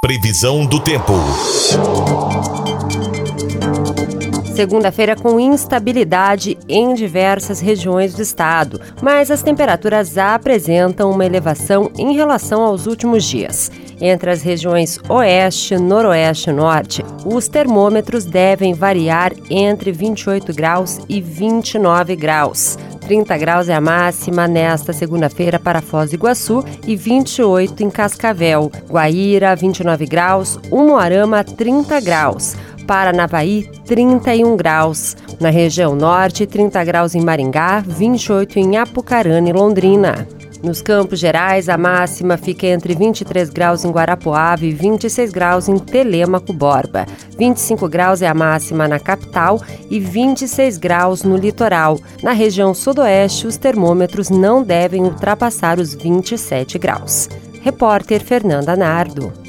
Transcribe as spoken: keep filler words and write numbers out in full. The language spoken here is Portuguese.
Previsão do tempo. Segunda-feira com instabilidade em diversas regiões do estado, mas as temperaturas apresentam uma elevação em relação aos últimos dias. Entre as regiões oeste, noroeste e norte, os termômetros devem variar entre vinte e oito graus e vinte e nove graus. trinta graus é a máxima nesta segunda-feira para Foz do Iguaçu e vinte e oito em Cascavel. Guaíra, vinte e nove graus, Umuarama, trinta graus. Paranavaí, trinta e um graus. Na região norte, trinta graus em Maringá, vinte e oito em Apucarana e Londrina. Nos Campos Gerais, a máxima fica entre vinte e três graus em Guarapuava e vinte e seis graus em Telêmaco Borba. vinte e cinco graus é a máxima na capital e vinte e seis graus no litoral. Na região sudoeste, os termômetros não devem ultrapassar os vinte e sete graus. Repórter Fernanda Nardo.